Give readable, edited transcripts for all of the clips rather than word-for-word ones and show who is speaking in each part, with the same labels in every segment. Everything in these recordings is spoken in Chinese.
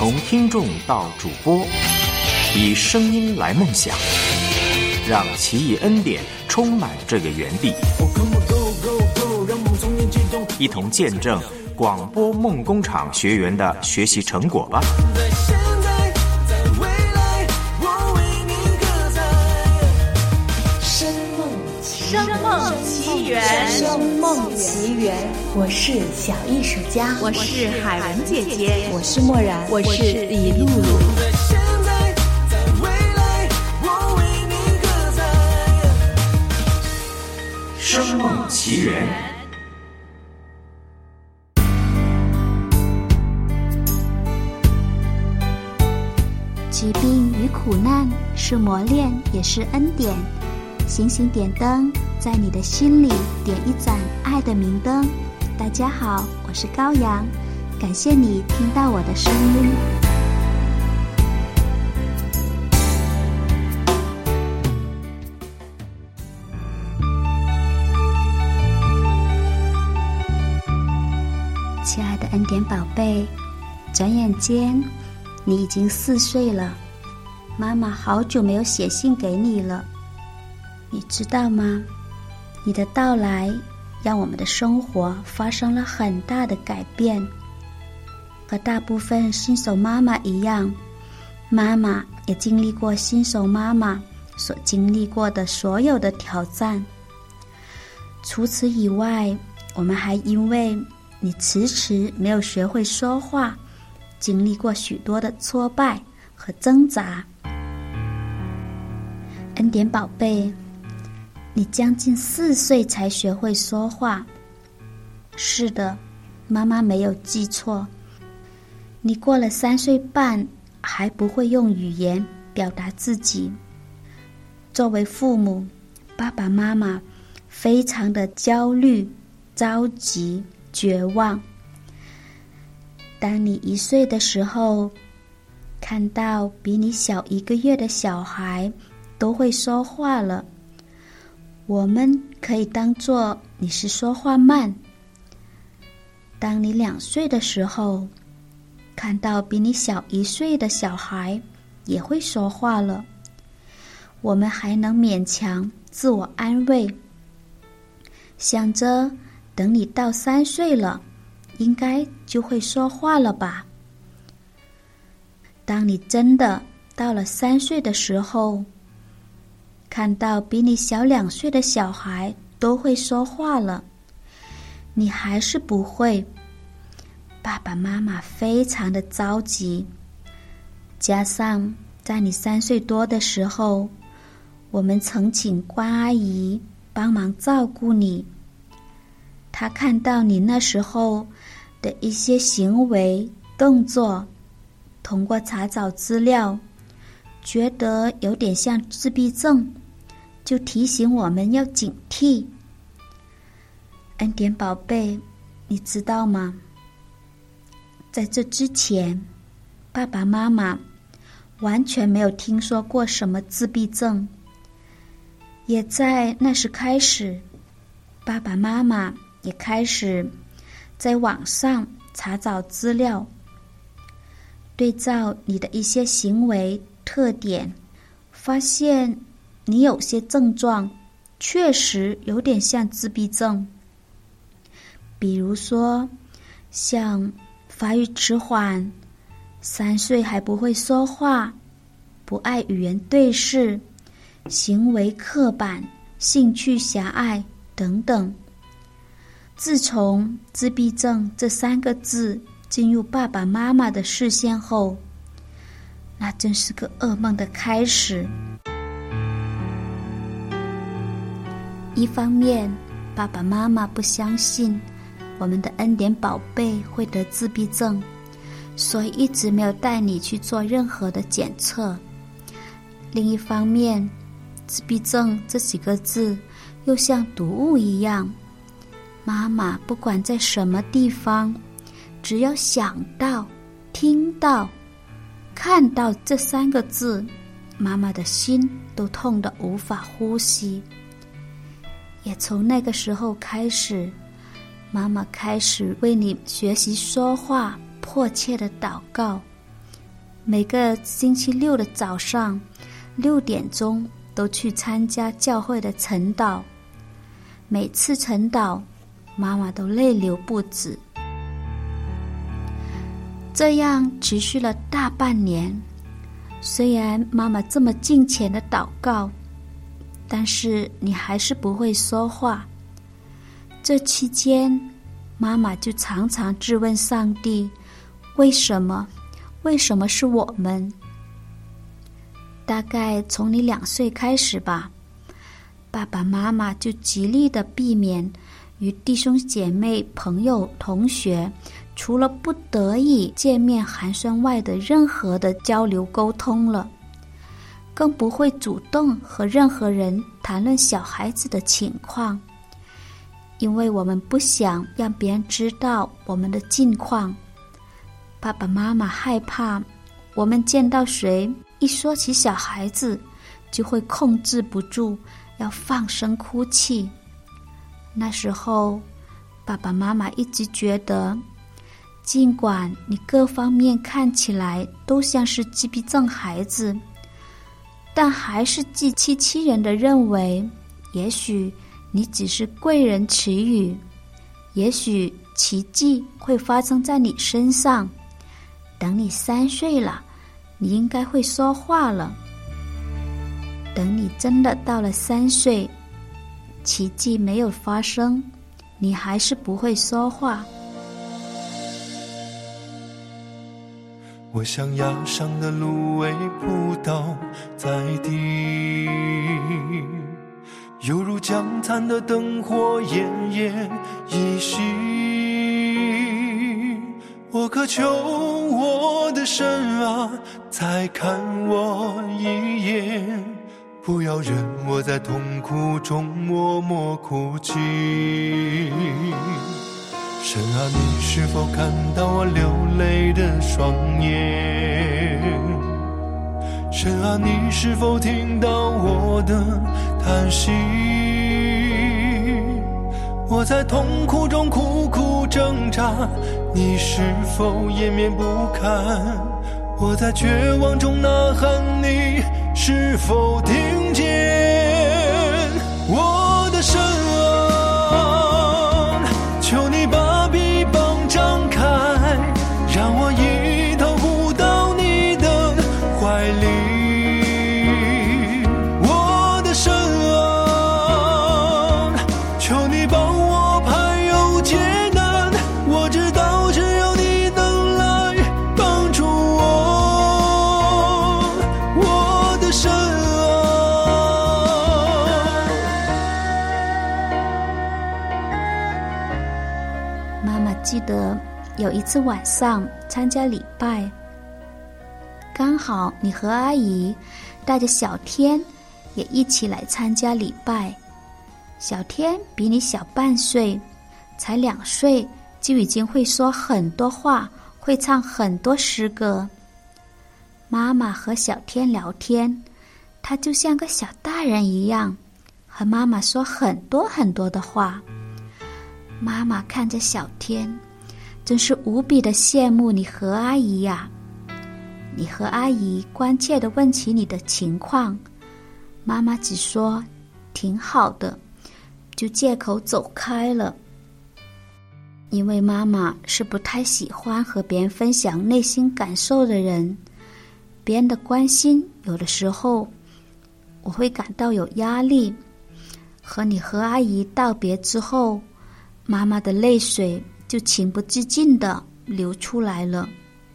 Speaker 1: 从听众到主播，以声音来梦想，让奇异恩典充满这个园地，一同见证广播梦工厂学员的学习成果吧。
Speaker 2: 声梦奇缘，
Speaker 3: 声梦奇缘。我是小艺术家，
Speaker 2: 我是海文姐姐，
Speaker 3: 我是默然，
Speaker 2: 我是李露露。
Speaker 1: 声梦奇缘。
Speaker 4: 疾病与苦难是磨练，也是恩典。星星点灯，在你的心里点一盏爱的明灯。大家好，我是高阳，感谢你听到我的声音。亲爱的恩典宝贝，转眼间你已经4岁了，妈妈好久没有写信给你了。你知道吗？你的到来让我们的生活发生了很大的改变。和大部分新手妈妈一样，妈妈也经历过新手妈妈所经历过的所有的挑战。除此以外，我们还因为你迟迟没有学会说话，经历过许多的挫败和挣扎。恩典宝贝，你将近4岁才学会说话。是的，妈妈没有记错。你过了3岁半还不会用语言表达自己。作为父母，爸爸妈妈非常的焦虑、着急、绝望。当你1岁的时候，看到比你小1个月的小孩都会说话了，我们可以当作你是说话慢。当你2岁的时候，看到比你小1岁的小孩也会说话了，我们还能勉强自我安慰，想着等你到3岁了，应该就会说话了吧。当你真的到了3岁的时候，看到比你小2岁的小孩都会说话了，你还是不会，爸爸妈妈非常的着急。加上在你3岁多的时候，我们曾请关阿姨帮忙照顾你。她看到你那时候的一些行为动作，通过查找资料，觉得有点像自闭症，就提醒我们要警惕。恩典宝贝，你知道吗？在这之前，爸爸妈妈完全没有听说过什么自闭症。也在那时开始，爸爸妈妈也开始在网上查找资料，对照你的一些行为特点，发现你有些症状确实有点像自闭症。比如说像发育迟缓，3岁还不会说话，不爱与人对视，行为刻板，兴趣狭隘等等。自从自闭症这3个字进入爸爸妈妈的视线后，那真是个噩梦的开始。一方面，爸爸妈妈不相信我们的恩典宝贝会得自闭症，所以一直没有带你去做任何的检测。另一方面，自闭症这几个字又像毒物一样，妈妈不管在什么地方，只要想到、听到、看到这3个字，妈妈的心都痛得无法呼吸。也从那个时候开始，妈妈开始为你学习说话，迫切的祷告， 每个星期六的早上6点钟都去参加教会的晨祷。每次晨祷，妈妈都泪流不止。这样持续了大半年。虽然妈妈这么敬虔的祷告，但是你还是不会说话。这期间，妈妈就常常质问上帝，为什么是我们？大概从你2岁开始吧，爸爸妈妈就极力的避免与弟兄姐妹、朋友、同学除了不得已见面寒暄外的任何的交流沟通了，更不会主动和任何人谈论小孩子的情况，因为我们不想让别人知道我们的近况。爸爸妈妈害怕我们见到谁一说起小孩子就会控制不住要放声哭泣。那时候爸爸妈妈一直觉得，尽管你各方面看起来都像是自闭症孩子，但还是自欺欺人地认为，也许你只是贵人词语，也许奇迹会发生在你身上。等你3岁了，你应该会说话了。等你真的到了3岁，奇迹没有发生，你还是不会说话。
Speaker 5: 我像压伤的芦苇扑倒在地，犹如将残的灯火奄奄一息。我渴求我的神啊，再看我一眼，不要任我在痛苦中默默哭泣。神啊，你是否看到我流泪的双眼？神啊，你是否听到我的叹息？我在痛苦中苦苦挣扎，你是否掩面不看？我在绝望中呐喊，你是否听见？我的神啊，求你把臂膀张开，让我一头扑到你的怀里。我的神啊，求你帮我排忧解难，我知道只有你能来帮助我。我的神
Speaker 4: 妈妈记得有一次晚上参加礼拜，刚好你和阿姨带着小天也一起来参加礼拜。小天比你小半岁，才2岁就已经会说很多话，会唱很多诗歌。妈妈和小天聊天，他就像个小大人一样，和妈妈说很多很多的话。妈妈看着小天，真是无比的羡慕你和阿姨呀。你和阿姨关切地问起你的情况，妈妈只说挺好的，就借口走开了。因为妈妈是不太喜欢和别人分享内心感受的人，别人的关心有的时候我会感到有压力。和你和阿姨道别之后，妈妈的泪水就情不自禁地流出来了。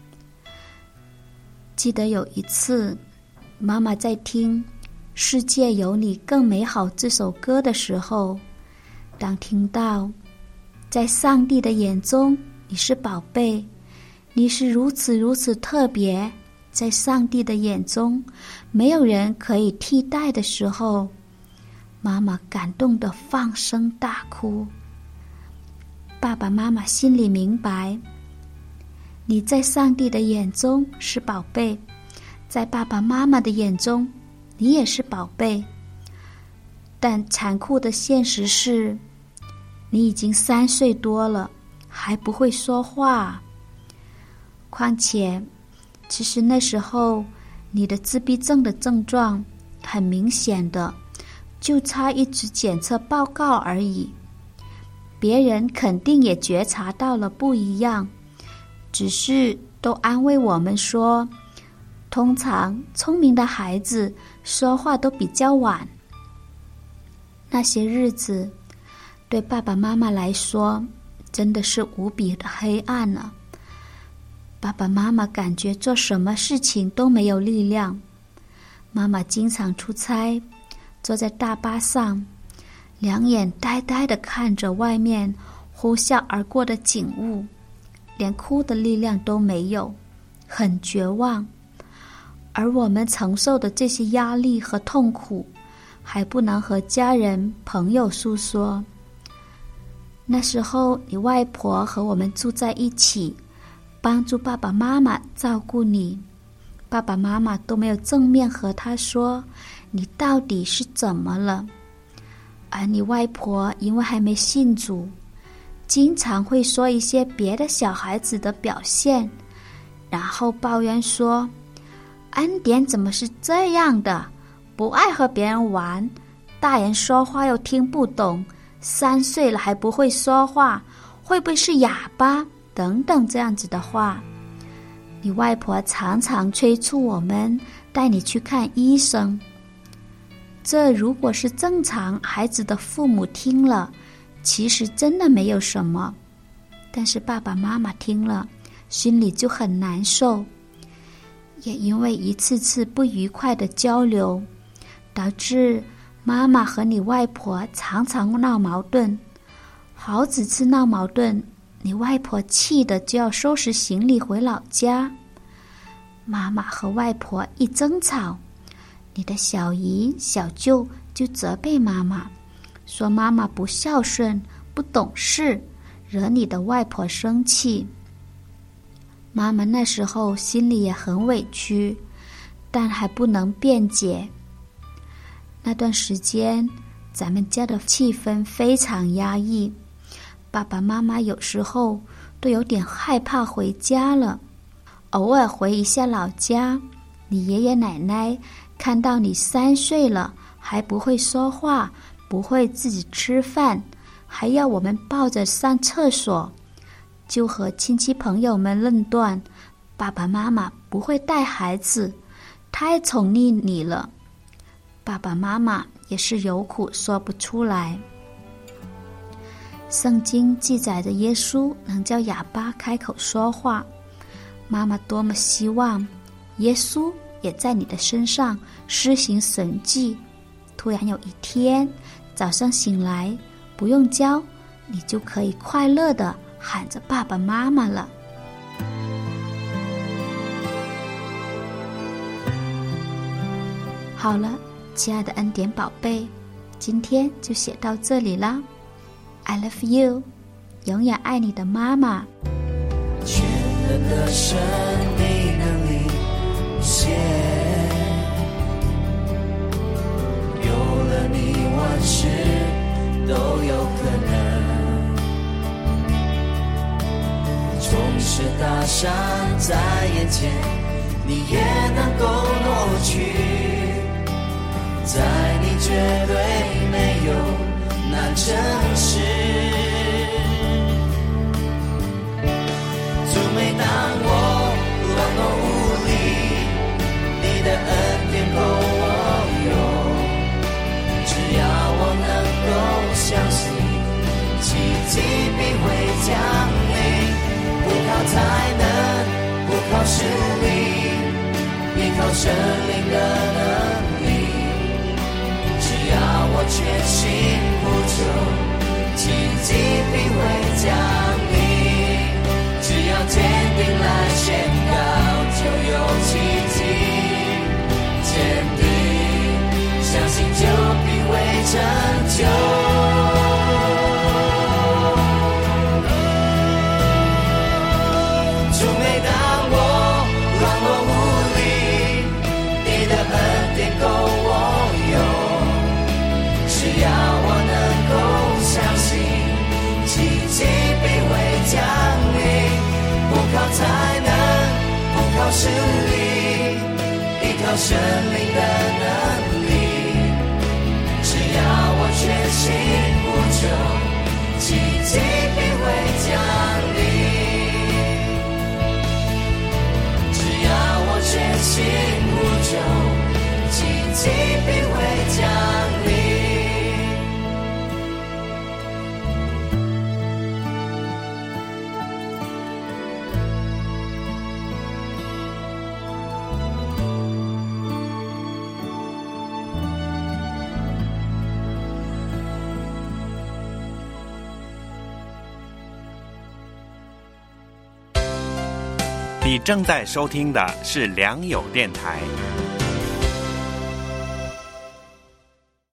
Speaker 4: 记得有一次，妈妈在听《世界有你更美好》这首歌的时候，当听到在上帝的眼中你是宝贝，你是如此如此特别，在上帝的眼中没有人可以替代的时候，妈妈感动地放声大哭。爸爸妈妈心里明白，你在上帝的眼中是宝贝，在爸爸妈妈的眼中你也是宝贝。但残酷的现实是，你已经3岁多了，还不会说话。况且其实那时候你的自闭症的症状很明显的，就差一纸检测报告而已。别人肯定也觉察到了不一样，只是都安慰我们说，通常聪明的孩子说话都比较晚。那些日子对爸爸妈妈来说真的是无比的黑暗了。爸爸妈妈感觉做什么事情都没有力量。妈妈经常出差，坐在大巴上，两眼呆呆地看着外面呼啸而过的景物，连哭的力量都没有，很绝望。而我们承受的这些压力和痛苦，还不能和家人朋友诉说。那时候你外婆和我们住在一起，帮助爸爸妈妈照顾你，爸爸妈妈都没有正面和他说你到底是怎么了。而你外婆因为还没信主，经常会说一些别的小孩子的表现，然后抱怨说，恩典怎么是这样的，不爱和别人玩，大人说话又听不懂，3岁了还不会说话，会不会是哑巴等等这样子的话。你外婆常常催促我们带你去看医生。这如果是正常孩子的父母听了，其实真的没有什么，但是爸爸妈妈听了心里就很难受。也因为一次次不愉快的交流，导致妈妈和你外婆常常闹矛盾。好几次闹矛盾，你外婆气得就要收拾行李回老家。妈妈和外婆一争吵，你的小姨小舅就责备妈妈，说妈妈不孝顺不懂事，惹你的外婆生气。妈妈那时候心里也很委屈，但还不能辩解。那段时间咱们家的气氛非常压抑，爸爸妈妈有时候都有点害怕回家了。偶尔回一下老家，你爷爷奶奶看到你3岁了还不会说话，不会自己吃饭，还要我们抱着上厕所，就和亲戚朋友们论断爸爸妈妈不会带孩子，太宠溺你了。爸爸妈妈也是有苦说不出来。圣经记载着耶稣能叫哑巴开口说话，妈妈多么希望耶稣也在你的身上施行神迹。突然有一天早上醒来，不用教，你就可以快乐地喊着爸爸妈妈了。好了，亲爱的恩典宝贝，今天就写到这里啦。I love you， 永远爱你的妈妈。
Speaker 6: 全能的神，你能力无限，有了你，万事都有可能。纵使大山在眼前，你也能够挪去，在你绝对没有难成事。主，每当我软弱无力，你的恩典够我用。只要我能够相信，奇迹必会降临。不靠才能，不靠实力，依靠圣灵的能力。只要我全心呼求，奇迹必会降临。只要坚定来宣告，就有奇迹。坚定相信，就必会成就。主，每当我软弱无力，你的恩典够我用。只要我到生命的能力。只要我全心呼求，奇迹必会降临。只要我全心呼求，奇迹必会降临。
Speaker 7: 你正在收听的是良友电台